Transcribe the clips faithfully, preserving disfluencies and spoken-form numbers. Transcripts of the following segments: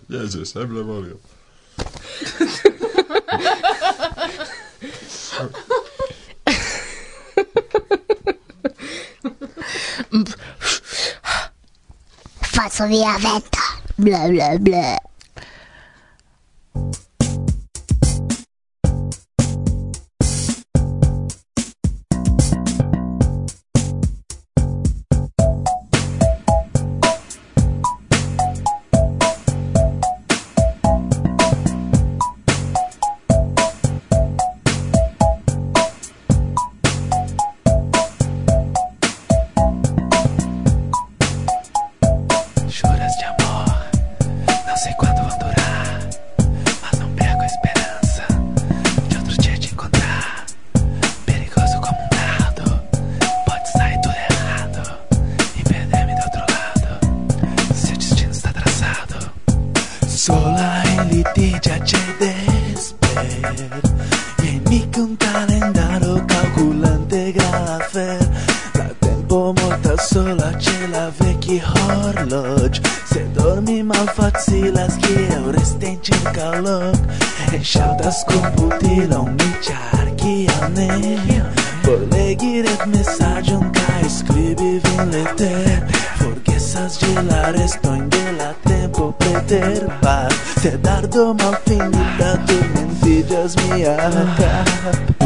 Jedziesz, eble volio. Faccio via vento. Bla bla bla. Sola in litigia c'è desper e mica un calendario calculante grafer. Da tempo molta sola c'è la vecchia horloge. Se dormi mal fazzi la schia o resta in cerca loc. E scialta scomputila un miciarchi a ne. Polleghi red messaggio un ca scrivi vin letter. Forgesas gela resto in della tempo pretervar. Se dardo mal finita tu mentiras mia cap.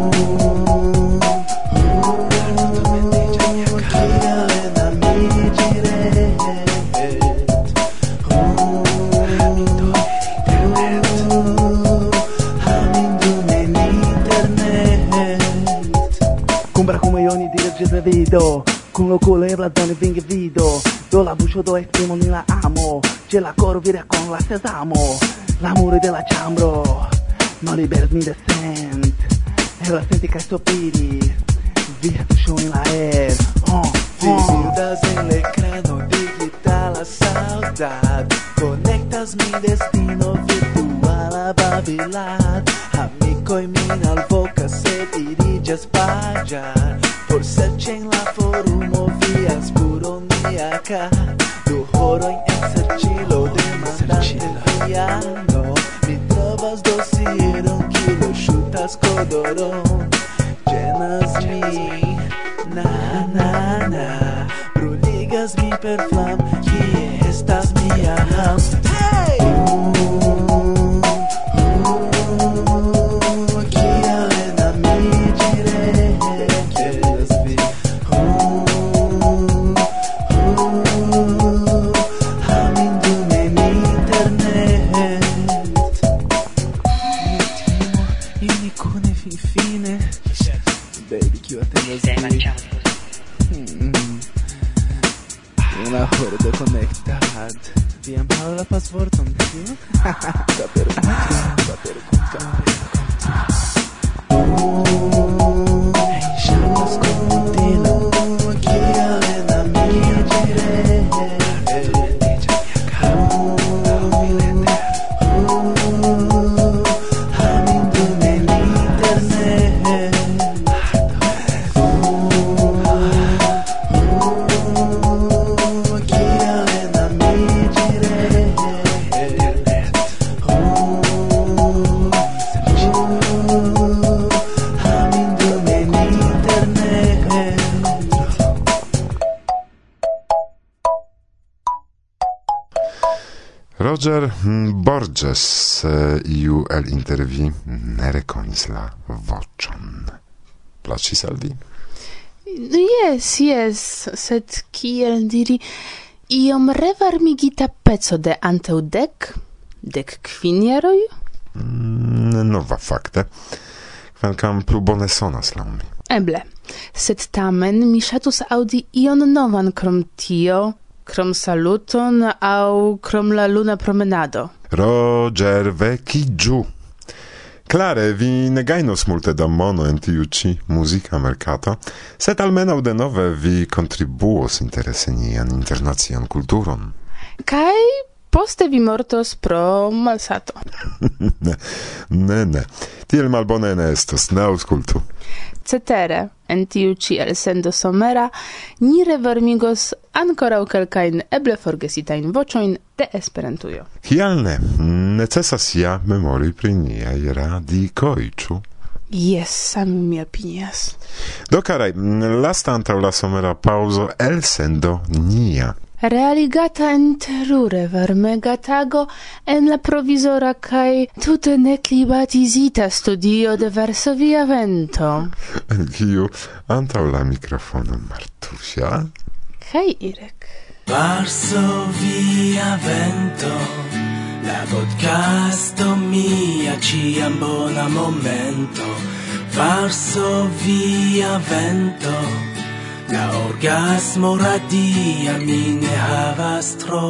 Cumbra come ogni dire ci prevido. Con lo cuore la donna vinga vido. Do la buccio do esprimo ni la amo. Ce la coro vira con la sesamo. L'amore della ciambro. Non libera ni decent. E la senti che sopiri. Via tu show in la air. Oh, oh. Visitas en el ecrano digital a saudade. Conectas mi destino virtual a Babilad. Amico e mina al boca se dirige a spaggiar. Por search en la forumo vias buroniaca. Do horo in exercilo demandante piano. Mi trovas dosiero un kilo chutas codoron. Llenas mi na na na. Bruligas mi per flam. Qui estas mia house. Hey! Una hora de conectad. Bien para la password on you. Da pergunta, da pergunta. Hey, chamas como tilo. Que alena mi dire. Roger Borges iu el intervi ne rekonis la voĉon. Plaĉis al vi? Jes, jes, sed kiel diri, iom revarmigita peco de antaŭ dek, dek kvin jaroj? Mm, nova fakte, kvankam plu bone sonas laŭ mi. Eble, sed tamen mi ŝatus aŭdi ion novan krom tio, krom saluton aŭ krom la luna promenado. Roger, vekiĝu! Klare, vi ne gajnos multe da mono en tiu ĉi muzika merkato, sed almenaŭ denove vi kontribuos interese nian internacian kulturon. Kaj poste vi mortos pro malsato. ne, ne, ne. Tiel malbone ne estos, ne aŭskultu. Cetere, en tiu ĉi elsendo somera, ni revarmigos ankoraŭ kelkajn eble forgesitajn voĉojn de Esperantujo. Kial ne? Necesas ja memori pri niaj radikoj, ĉu? Yes, same mi opinias. Do, karaj, lasta antaŭ la somera paŭzo elsendo nia. Realigata en terure varmega tago en la provizora kaj tute neklimatizita studio de Varsovia Vento. En kiu antaŭ la mikrofono Martusia kaj Irek. Varsovia Vento, la podcasto mia, ĉiam bona momento. Varsovia Vento, la orgasmo radia mi ne havas tro.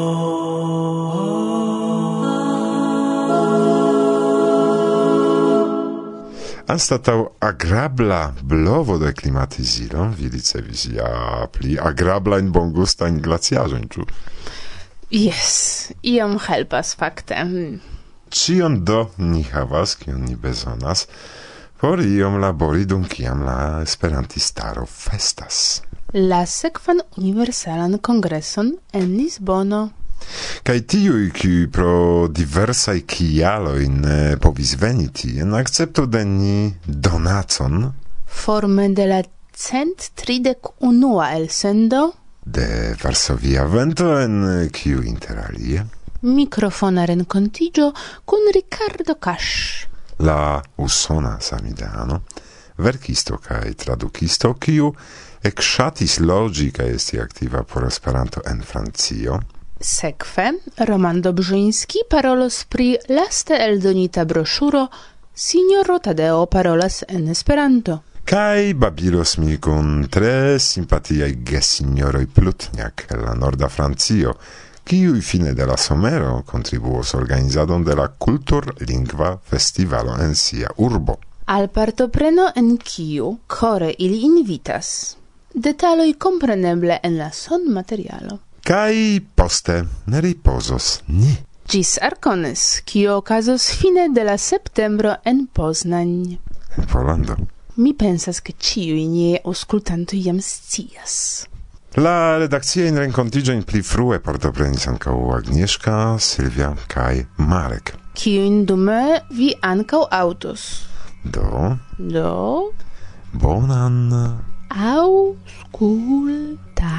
Anstataŭ agrabla blovo de klimatizilo, vi ricevis ja pli agrablajn bongustajn glaciaĵojn, ĉu? Yes, iom helpas fakte. Ĉion do ni havas, kion ni bezonas, por iom labori dum kiam la esperantistaro festas. La sekvan universalan kongreson en Lisbono. Kaj tiuj, kiuj pro diversaj kialoj ne povis veni tien, akceptu de ni donacon forme de la cent tridek unua elsendo de Varsovia Vento, en kiu interalie mikrofona renkontiĝo kun Ricardo Cash, la usona samideano, verkisto kaj tradukisto, kiu ekŝatis loĝi kaj esti aktiva por Esperanto en Francio. Sekve, Roman Dobrzyński parolos pri laste eldonita broŝuro Signoro Tadeo parolas en Esperanto. Kaj babilos mi kun tre simpatiaj gesinjoroj Plutniak el la norda Francio, kiuj fine de la somero kontribuos organizadon de la kultur-lingva festivalo en sia urbo. Al partopreno en kiu kore ili invitas. Detaloj kompreneble en la sonmaterialo. Kaj poste ne ripozos ni. Ĝis Arcones, kio okazos fine de la septembro en Poznań. En Pollando. Mi pensas, ke ĉiuj niaj aŭskultantoj jam scias. La redakciajn renkontiĝojn pli frue partoprenis ankaŭ Agnieszka, Sylvia kaj Marek. Kiujn dume vi ankaŭ aŭdos. Do, Do, bonan aŭskultadon.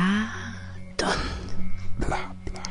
bla bla.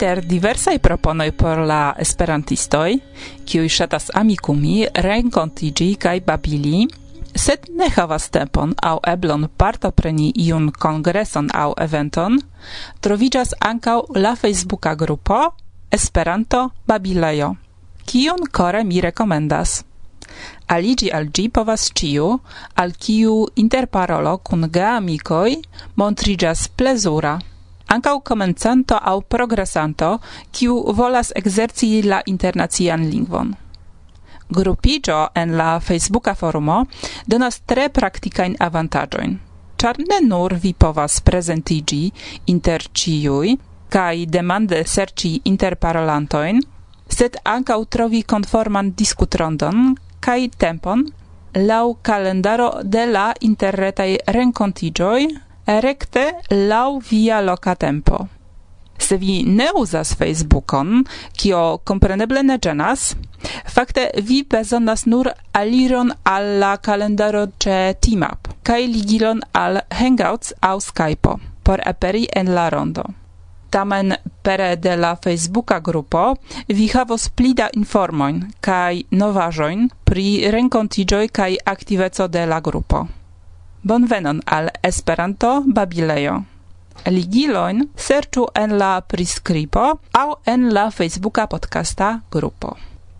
Inter diversaj proponoj por la esperantistoj, kiuj ŝatas amikumi, renkontiĝi kaj babili, sed ne havas tempon aŭ eblon partopreni iun kongreson aŭ eventon, troviĝas ankaŭ la Facebooka grupo Esperanto Babilejo, kiun kore mi rekomendas. Aliĝi al ĝi povas ĉiu, al kiu interparolo kun geamikoj montriĝas plezura. Ankaŭ komencanto aŭ progresanto, kiu volas ekzerci la internacian lingvon. Grupiĝo en la Facebooka forumo donas tre praktikajn avantaĝojn, ĉar ne nur vi povas prezentiĝi inter ĉiuj kaj demande serĉi interparolantojn, sed ankaŭ trovi konforman diskutrondon kaj tempon laŭ kalendaro de la interretaj renkontiĝoj rekte laŭ via loka tempo. Se vi ne uzas Facebookon, kio kompreneble ne ĝenas, fakte vi bezonas nur aliron al la kalendaro ĉe Teamup kaj ligilon al Hangouts aŭ Skype'o por aperi en la rondo. Tamen pere de la Facebooka grupo vi havos pli da informojn kaj novaĵojn pri renkontiĝoj kaj aktiveco de la grupo. Bonvenon al Esperanto Babilejo. Ligilojn serĉu en la priskribo aŭ en la Facebooka podcasta grupo.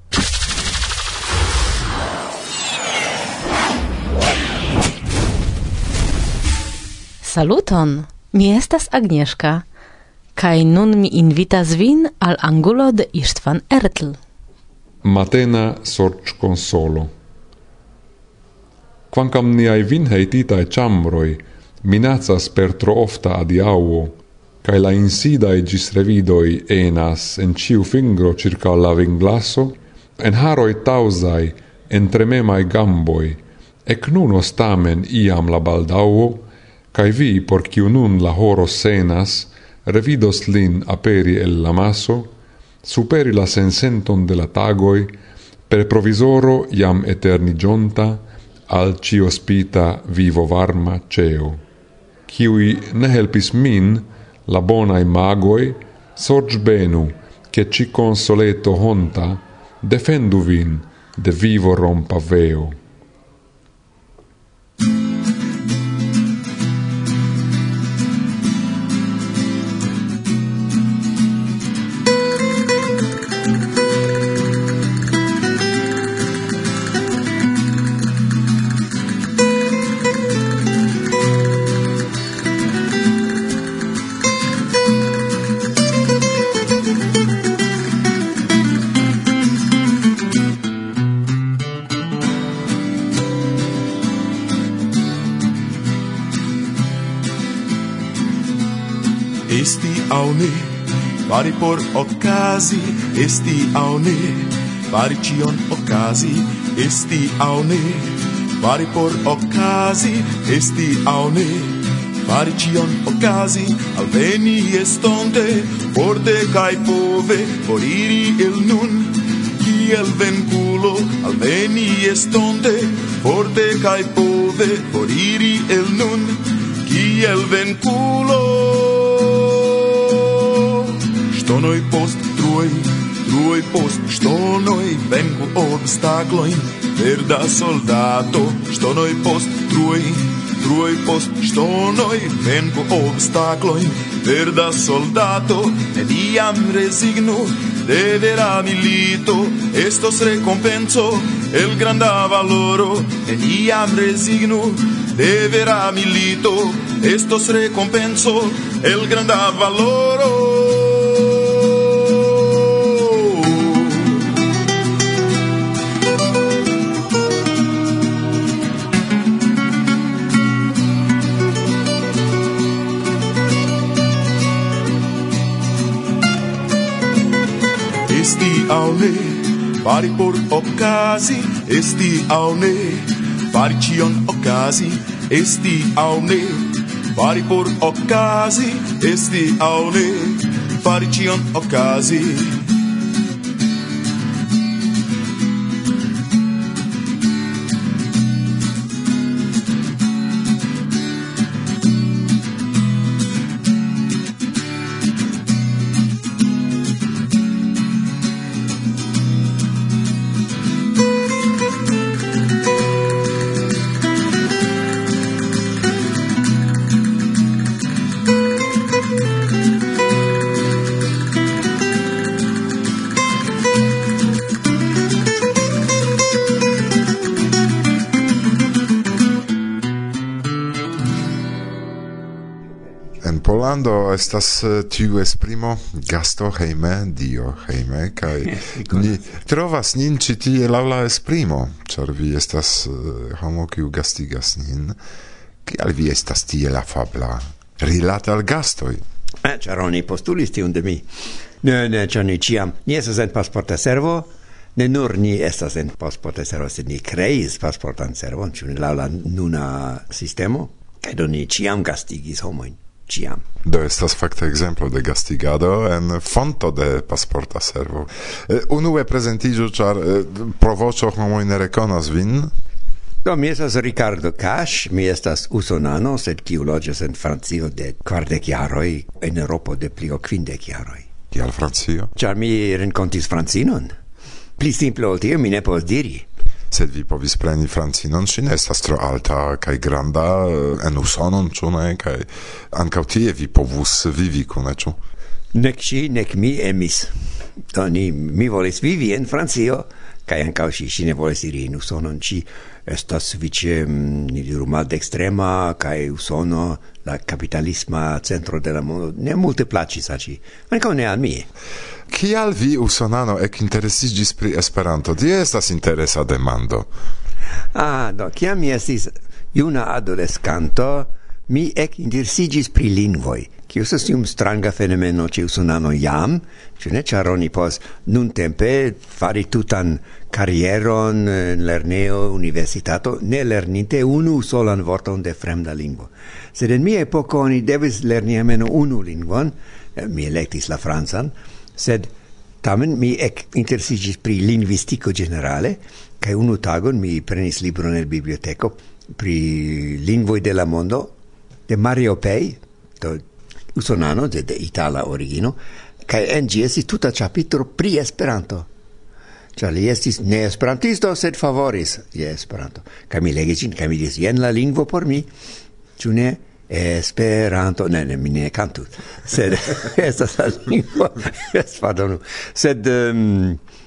Saluton! Mi estas Agnieszka, kaj nun mi invitas vin al angulo de Istvan Ertl. Matena sorĉkonsolo. Kvankam niaj vinhejtitaj ĉambroj minacas per tro ofta adiaŭo, kaj la insidaj ĝisrevidoj enas en ĉiu fingro ĉirkaŭ la vinglaso, en haroj taŭzaj, en trememaj gamboj, eknunos tamen iam la baldaŭo, kaj vi, por kiu nun la horo senas, revidos lin aperi el la maso, superi la sensenton de la tagoj, per provizoro jam eterniĝonta al ĉiospita vivo varma ĉeo. Kiuj ne helpis min, la bonaj magoj, sorĝbenu, ke ĉi konsoleto honta defendu vin de vivo rompa veo. Esti aŭ ne, fari por okazi, esti aŭ ne, fari ĉion okazi, esti aŭ ne, fari por okazi, esti aŭ ne, fari ĉion okazi, alveni estonte, forte kaj pove, foriri el nun, kiel venkulo, alveni estonte, forte kaj pove, foriri el nun, kiel venkulo. Štonoj post truoj, truoj post štonoj, venku obstaklojn, verda soldato. Štonoj post truoj, truoj post štonoj, venku obstaklojn, verda soldato. Neniam rezignu, devera milito, estos recompenso, el granda valoro. Neniam rezignu, devera milito, estos recompenso, el granda valoro. Esti aŭ ne, fari por okazi, esti aŭ ne, fari ĉion okazi, esti aŭ ne, fari por okazi, esti aŭ ne, fari ĉion okazi. En Polando estas uh, tiu esprimo gasto heime, dio heime, kai ni trovas nin ci tie laŭ la esprimo, ĉar vi estas uh, homo kiu gastigas nin, kial vi estas tiel afabla rilate al gastoj? Eh, ĉar oni postulis tiun de mi. Ne, ne, ĉar ni ĉiam, ni estas en pasporta servo, ne nur ni estas en pasporta servo, sed ni kreis pasportan servon, ĉu laŭ la nuna sistemo, kaj do ni ĉiam gastigis homojn. Ciam. Do estas fakte exemplo de gastigado en fonto de pasporta servo. Eh, unue prezentiĝu, ĉar eh, pro voĉo homoj ne rekonas vin. Do, mi estas Ricardo Cash, mi estas usonano, sed kiu loĝas en Francio de kvardek jaroj, en Eŭropo de pli ol kvindek jaroj. Kial Francio? Ĉar mi renkontis francinon. Pli simple ol tio mi ne povas diri. Sed vi povis preni francinon, ŝi ne estas tro alta kaj granda en Usonon, ĉu ne? Kaj ankaŭ tie vi povus vivi kune, ĉu? Nek ŝi, nek mi emis. Do ni, mi volis vivi en Francio, kaj ankaŭ ŝi, ŝi ne volis iri en Usonon. Ŝi estas sufiĉe, ni diru, maldekstrema, kaj Usono, la kapitalisma centro de la mondo, ne multe plaĉis al ŝi. Ankaŭ ne al mi. Kial vi usonano ekinteresiĝis pri Esperanto? Tio estas interesa demando. Ah, do, kiam mi estis juna adoleskanto, mi ekinteresiĝis pri lingvoj. Kio estas iom stranga fenomeno ĉe usonano jam, ĉu ne, ĉar oni povas nuntempe fari tutan karieron en lernejo, universitato, ne lerninte unu solan vorton de fremda lingvo. Sed en mia epoko oni devis lerni almeno unu lingvon, mi elektis la francan, sed tamen mi ec interesiĝis pri lingvistiko generale, kaj unu tagon mi prenis libron el biblioteco pri lingvoj de la mondo de Mario Pei, do usonano de, de itala origino, kaj en ĝi estis tuta ĉapitro pri Esperanto. Ĉar li estis ne esperantisto, sed favoris je Esperanto. Kaj mi legis ĝin, kaj mi diris, jen la lingvo por mi, ĉu ne? Esperanto, ne, ne, mi ne cantu, sed estas la lingvo, pardonu, sed um,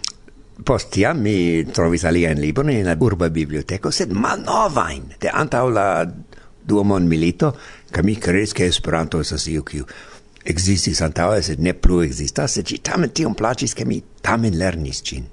post tiam mi trovis aliajn librojn en la urba biblioteko, sed malnovajn, de antaŭ la dua mondmilito, kaj mi kreis ke Esperanto estas io kiu ekzistis antaŭe, sed ne plu ekzistas, sed ĝi tamen tiom plaĉis, ke mi tamen lernis ĝin.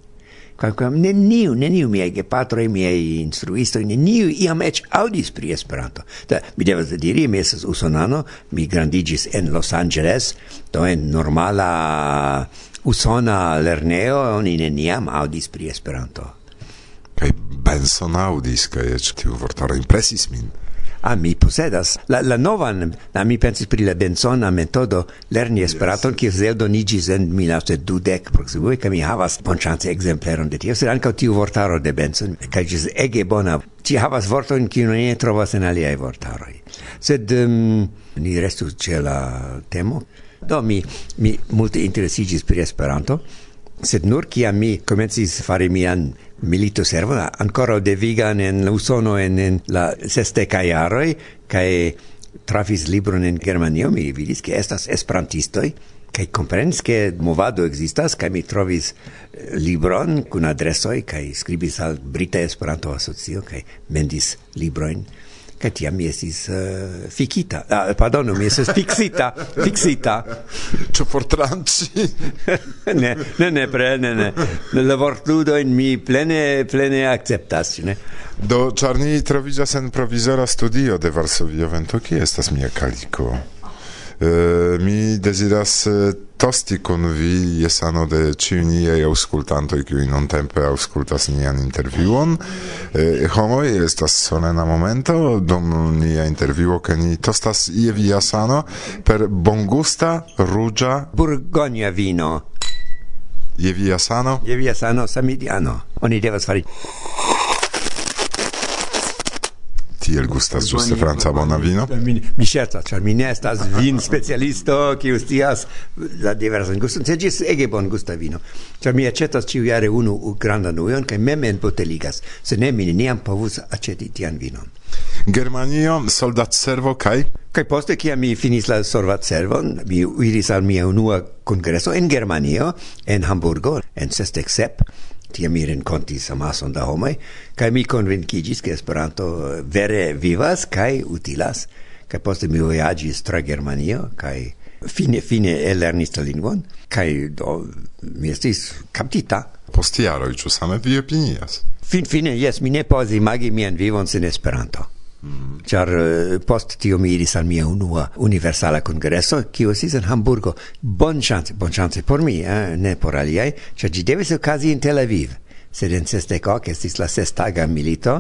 Neniu, neniu miei gepatroi, miei instruistoi, neniu iam ec audis pri Esperanto. Da, mi devas diri, mi estas usonano, mi grandigis en Los Angeles, do en normala usona lerneo, oni neniam audis pri Esperanto. Kaj Benson audis, kaj ec tiu vortaro impresis min. Ah, mi posedas. La, la novan, la, mi pensis pri la Bensona metodo lerni Esperanton, kiu eldonigis en mil novecent dudek proksimume, kaj mi havas bonŝance ekzempleron de tio, sed ankaŭ tiu vortaro de Benson, kaj ĝi ege bona. Ĝi havas vortojn, kiujn oni ne trovas en aliaj vortaroj. Sed um, ni restu ĉe la temo. Do mi, mi multe interesiĝis pri Esperanto, sed nur kiam mi komencis fari mian milito servo, ancora devigan en Usono en, en la sesdekaj jaroj, kaj trafis libron en Germanio, mi vidis ke estas esperantistoj, kaj komprenis ke movado ekzistas, kaj mi trovis libron kun adresoj, kaj skribis al Brita Esperanto Asocio, kaj vendis librojn. Kaj tiam mi estis uh, fikita. Ah, pardonu, mi estis fixita. Fixita. Ĉu fortranĉi? ne, ne, ne, pre, ne, ne. La vortludojn mi plene, plene akceptas, ne? Do, ĉar ni troviĝas en provizora studio de Varsovia Vento, kie estas mia kaliko? Uh, mi deziras uh, tosti kun vi jesano de ĉiuj niaj aŭskultantoj, kiuj nuntempe aŭskultas nian intervjuon. Uh, homoj, estas solena momento dum nia intervjuo, ke ni tostas je via sano per bongusta ruĝa Burgonia vino. Je via sano? Je via sano samidiano. Oni devas fari tiel gustas ĝuste franca bona vino? Mi, mi ŝercas, ĉar mi ne estas vin specialisto, kiu scias la diversajn gustojn, sed ĝi estas ege bongusta vino. Ĉar mi aĉetas ĉiujare unu grandan ujon kaj mem enboteligas, se ne mi neniam povus aĉeti tian vinon. Germanio, soldatservo kaj? Kaj poste, kiam mi finis la soldatservon, mi iris al mia unua kongreso en Germanio, en Hamburgo, en sesdek sep. Tiam mi renkontis amason da homoj, kaj mi konvinkigis, ke Esperanto vere vivas kaj utilas, kai poste mi vojaĝis tra Germanio, kai fine fine ellernis la lingvon, kai do mi estis kaptita. Post jaroj, ĉu same vi opinias? Fin fine, yes, mi ne povas imagi mian vivon sen Esperanto. Mm. Char uh, post tio mi iris al mia unua universala congresso, kiu estis en Hamburgo. Bon chance, bon chance por mi, eh? Ne por aliai, char gi devis okazi in Tel Aviv. Sed en sesdek ok estis la sestaga milito,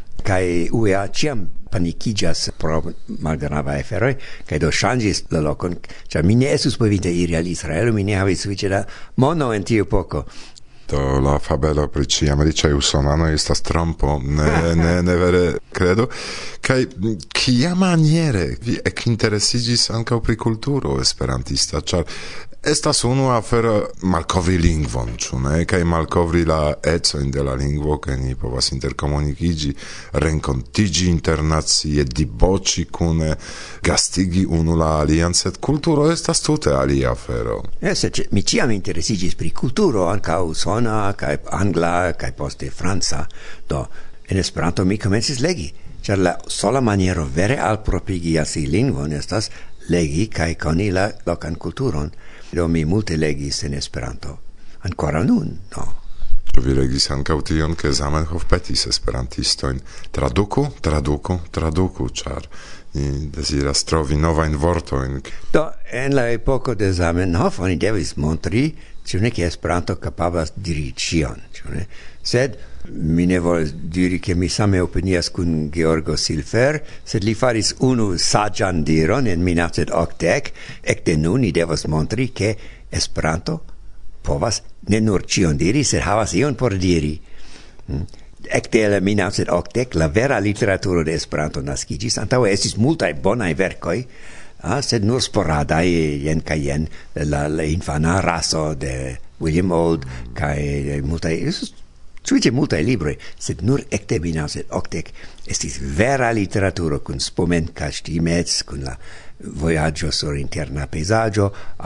kai U E A ciam panikigas pro malgrava aferoj, kai do ŝanĝis la lokon, char mi ne estus povinte iri al Israelo, mi ne havis sufiĉe da mono en tiu epoko. Do la fabelo pri ci americaj usonanoj estas trompo, ne, ne, ne vere credo. Kaj kia maniere vi ekinteresiĝis ankaŭ pri kulturo esperantista, ĉar estas unu afero malkovri lingvon, ĉu ne? Kaj malkovri la ecojn de la lingvo, ke ni povas interkomunikiĝi, renkontiĝi internacie, diboĉi kune, gastigi unu la alian, sed kulturo estas tute alia afero. Yes, mi ĉiam interesiĝis pri kulturo, ankaŭ usona, kaj angla, kaj poste franca. Do en Esperanto mi komencis legi, ĉar la sola maniero vere alproprigi si lingvon estas legi kaj koni la lokan kulturon. Do mi multe legis en Esperanto. Ancora nun, no. Ĉu vi legis ankaŭ tion, ke Zamenhof petis esperantistojn traduku, traduku, traduku, ĉar ni deziras trovi novajn vortojn. Do en la epoko de Zamenhof oni devis montri, ĉu ne, ke Esperanto kapablas diri ĉion, ĉu ne? Sed mi ne volas diri che mi same opinias kun Georgo Silfer, sed li faris unu saĝan diron en mil novecent okdek, ekde nun ni devas montri ke Esperanto povas ne nur ĉion diri, sed havas ion por diri. Hmm. Ekde mil novecent okdek la vera literaturo de Esperanto naskiĝis, antaŭe estis multaj bonaj verkoj, ah, sed nur sporadaj, jen kaj jen, la, la infana raso de William Old, kaj multaj sufiĉe multaj libroj, sed nur ekde mil novecent okdek estis vera literaturo kun Spomenka Ŝtimec, kun la vojaĝo sur interna pejzaĝo,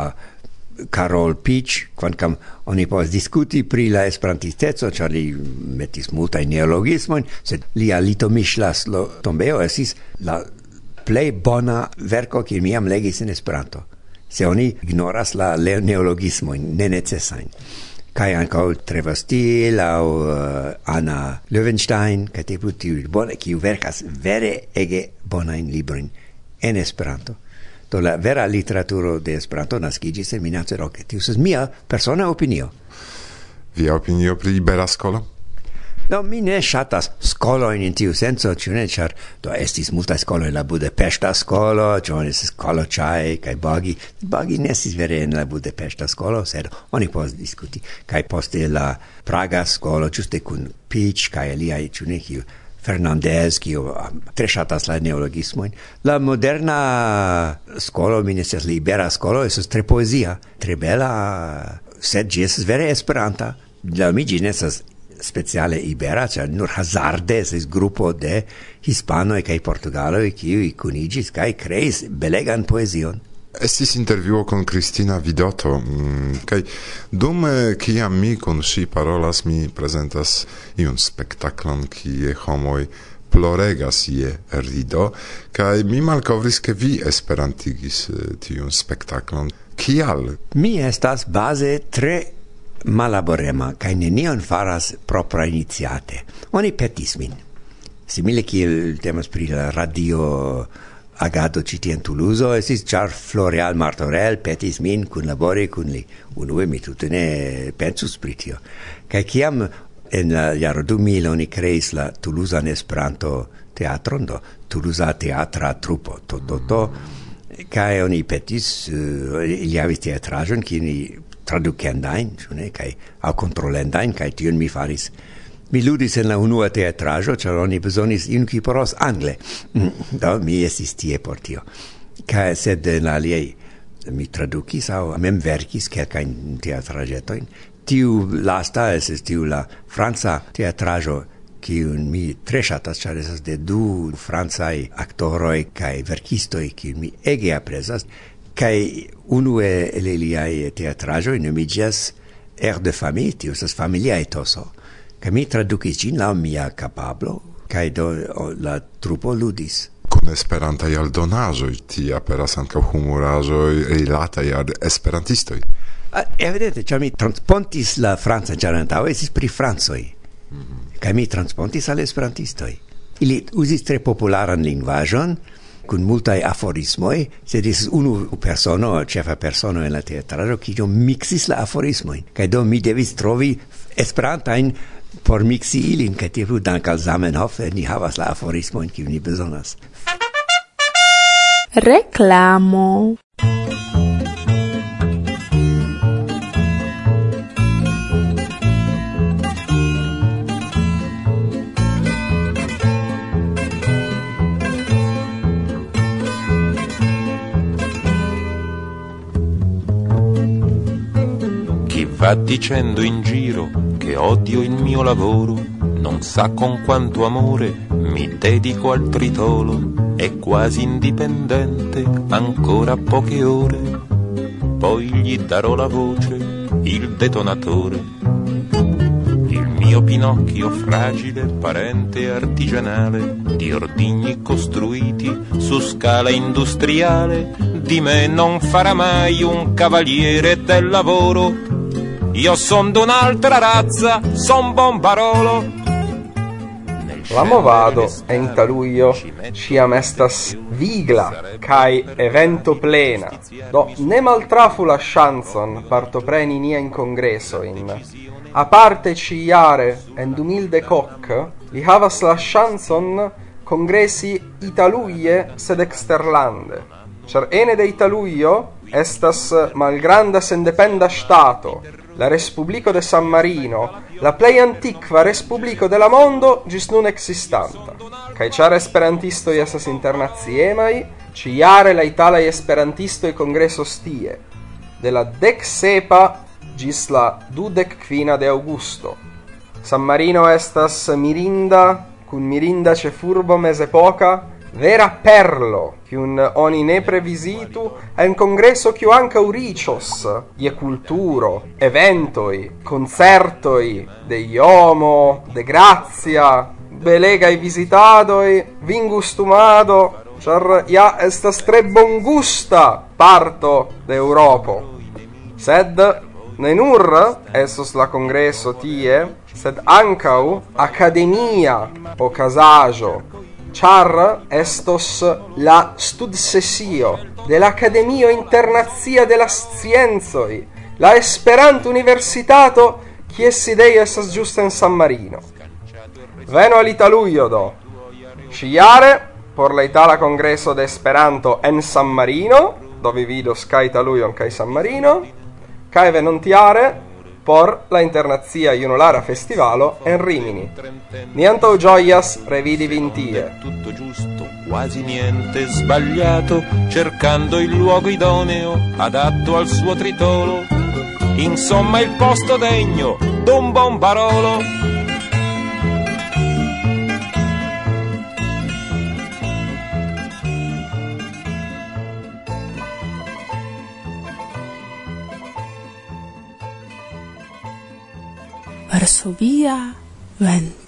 uh, Karol Pitch, kvankam oni povas diskuti pri la esperantisteco, ĉar li metis multajn neologismojn, sed lia Litomiŝlas tombeo estis la plej bona verko, kiun mi jam legis en Esperanto. Se oni ignoras la neologismojn nenecesajn. Kai ankaŭ Trevor-Stil aŭ uh, Anna Löwenstein, kaj tiu tiu bone kiu verkas vere ege bonajn librojn en Esperanto. Do la vera literaturo de Esperanto naskiĝis en mil novecent okdek. Tiu estas mia persona opinio. Via opinio pri Ibera Skolo? No, mi ne ŝatas skolojn in tiu senco, ĉu ne, ĉar do estis multaj skoloj, la Budapeŝta skolo, ĉu estis Koloĉaj kaj Bagi. Bagi ne estis vere en la Budapeŝta skolo, sed oni povas diskuti. Kaj poste la Praga skolo, ĝuste kun Pitch kaj aliaj, ĉu ne, kiu Fernandez, kiu tre ŝatas la neologismojn. La moderna skolo, mi ne scias, la Ibera skolo, estas tre poezia, tre bela, sed ĝi estas vere esperanta. La mi ĝi ne estas speciale Ibera, cioè nur hazarde estis grupo de hispanoj kaj portugaloj, kiuj kuniĝis kaj kreis belegan poezion. Estis intervjuo con Cristina Vidotto, kaj dum kiam mi kun ŝi parolas, mi prezentas iun spektaklon, kie homoj ploregas je rido, kaj mi malkovris, ke vi esperantigis tiun spektaklon. Kial? Mi estas baze tre malaborema, kaj nenion faras propra iniciate. Oni petis min. Simile kiel temas pri la radio agado ĉi tie en Toulouse, estis ĉar Floreal Martorell petis min kunlabori kun li. Unue mi tute ne pensus pri tio. Kaj kiam en la jaro du mil oni kreis la Toulousan Esperanto teatron, do Toulousa teatra trupo, to, to, to, kaj oni petis, uh, ili havis teatraĵon, kiun ni tradukendain, ne, kai au controlendain, kai tion mi faris. Mi ludis en la unua teatraĵo, ĉar oni bezonis iun kiu parolas angle. Do mi estis tie por tio. Kaj sed en la aliaj mi tradukis aŭ mem verkis kelkajn teatraĵetojn. Tiu lasta estis tiu la franca teatraĵo, kiun mi tre ŝatas, ĉar estas de du francaj aktoroj kaj verkistoj, kiun mi ege aprezas. Kai unue el iliaj teatraĵoj nomiĝas Air de Famille, tio estas familia etoso. Kaj mi tradukis ĝin laŭ mia kapablo, kaj do la trupo ludis. kun esperantaj aldonaĵoj, tie aperas ankaŭ humuraĵoj rilataj al esperantistoj. Uh, evidente, ĉar mi transpontis la francan, ĉar antaŭe estis pri francoj. Mm-hmm. Kaj mi transpontis al esperantistoj. Ili uzis tre popularan lingvaĵon, kun multaj aforismoj, sed estis unu persono, ĉefa persono en la teatraĵo, kiu mixis la aforismojn. Kaj do mi devis trovi esperantajn por mixi ilin, kaj tie plu dank al Zamenhof ni havas la aforismojn, kiu ni bezonas. Reklamo. Va dicendo in giro che odio il mio lavoro, non sa con quanto amore mi dedico al tritolo, è quasi indipendente, ancora poche ore, poi gli darò la voce, il detonatore. Il mio Pinocchio fragile, parente artigianale, di ordigni costruiti su scala industriale, di me non farà mai un cavaliere del lavoro. Io son d'un'altra razza, son bombarolo. La movado en taluio ciam estas vigla kai evento plena. Do ne maltrafu la chanson partopreni nia in congresso in. A parte ciare en dumilde coc, li havas la chanson congressi Italuie sed exterlande. Char ene de Italuio estas malgranda sendependa stato, la Respublico de San Marino, la plei antiqua Respublico de la mondo gis nun existanta. Kai char esperantistoi esas internaziemai, ciare la italai esperantistoi congressos tie, de la dec sepa gis la dudec quina de Augusto. San Marino estas mirinda, cun mirinda ce furbo mesepoca, vera perlo, chiun oni ne previsitu, en congresso chiu anca uricios, ie culturo, eventoi, concertoi, de iomo, de grazia, belegai visitadoi, vingustumado, char ja estas tre bongusta parto de Europo. Sed ne nur essos la congresso tie, sed ancau academia ocasajo, char estos la studsesio de l'Academio Internazia de las Scienzoi, la Esperanto Universitato, kies sidejo estas ĝuste en San Marino. Venu al Italujo do. Ĉiare por la Itala Kongreso de Esperanto en San Marino, do vi vidos kaj Italujon kaj San Marino, kaj venontiare por la Internazia Junulara Festivalo en Rimini. Ni antaŭ ĝojas revidi vin tie. Tutto giusto, quasi niente sbagliato, cercando il luogo idoneo, adatto al suo tritolo. Insomma il posto degno d'un bombarolo. Varsovia vento.